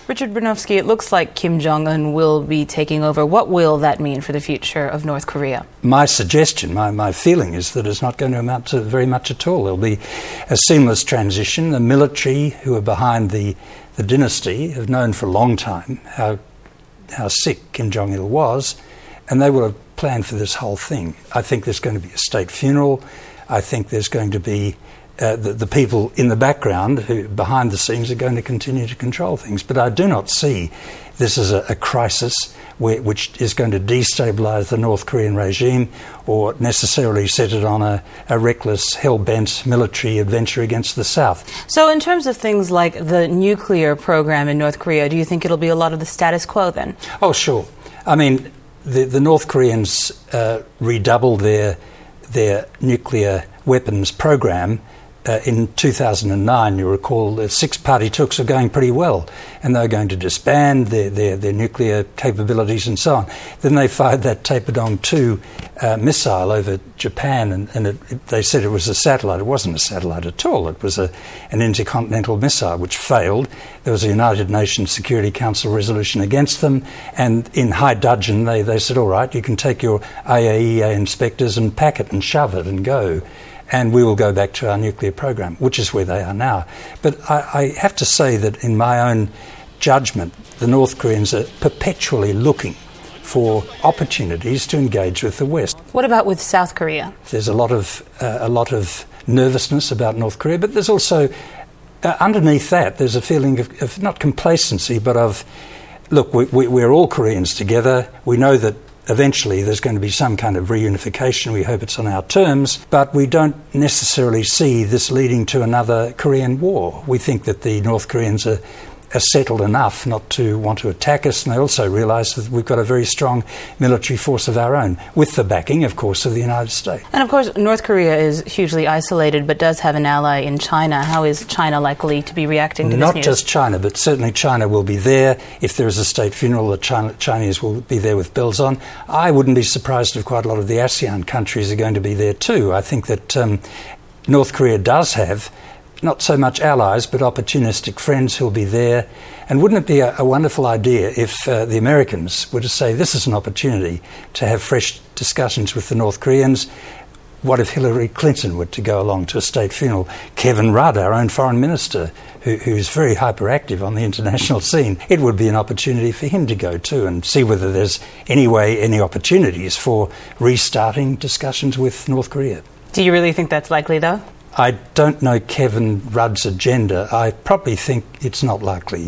Richard Bronowski, it looks like Kim Jong-un will be taking over. What will that mean for the future of North Korea? My suggestion, my feeling is that it's not going to amount to very much at all. There'll be a seamless transition. The military who are behind the dynasty have known for a long time how sick Kim Jong-il was, and they will have planned for this whole thing. I think there's going to be a state funeral. I think there's going to be the people in the background who behind the scenes are going to continue to control things. But I do not see this as a crisis which is going to destabilise the North Korean regime or necessarily set it on a reckless, hell-bent military adventure against the South. So in terms of things like the nuclear program in North Korea, do you think it'll be a lot of the status quo then? Oh, sure. I mean, the North Koreans redoubled their nuclear weapons program in 2009. You recall the six-party talks are going pretty well, and they're going to disband their nuclear capabilities and so on. Then they fired that Taepodong 2 missile over Japan, and they said it was a satellite. It wasn't a satellite at all. It was an intercontinental missile which failed. There was a United Nations Security Council resolution against them, and in high dudgeon they said, all right, you can take your IAEA inspectors and pack it and shove it and go, and we will go back to our nuclear program, which is where they are now. But I have to say that in my own judgment, the North Koreans are perpetually looking for opportunities to engage with the West. What about with South Korea? There's a lot of nervousness about North Korea, but there's also, underneath that, there's a feeling of not complacency, but of, look, we're all Koreans together. We know that eventually there's going to be some kind of reunification. We hope it's on our terms, but we don't necessarily see this leading to another Korean war. We think that the North Koreans are settled enough not to want to attack us, and they also realise that we've got a very strong military force of our own, with the backing, of course, of the United States. And of course, North Korea is hugely isolated, but does have an ally in China. How is China likely to be reacting to this news? Not just China, but certainly China will be there. If there is a state funeral, the Chinese will be there with bells on. I wouldn't be surprised if quite a lot of the ASEAN countries are going to be there too. I think that North Korea does have not so much allies, but opportunistic friends who'll be there. And wouldn't it be a wonderful idea if the Americans were to say, this is an opportunity to have fresh discussions with the North Koreans? What if Hillary Clinton were to go along to a state funeral? Kevin Rudd, our own foreign minister, who's very hyperactive on the international scene, it would be an opportunity for him to go too and see whether there's any opportunities for restarting discussions with North Korea. Do you really think that's likely, though? I don't know Kevin Rudd's agenda. I probably think it's not likely.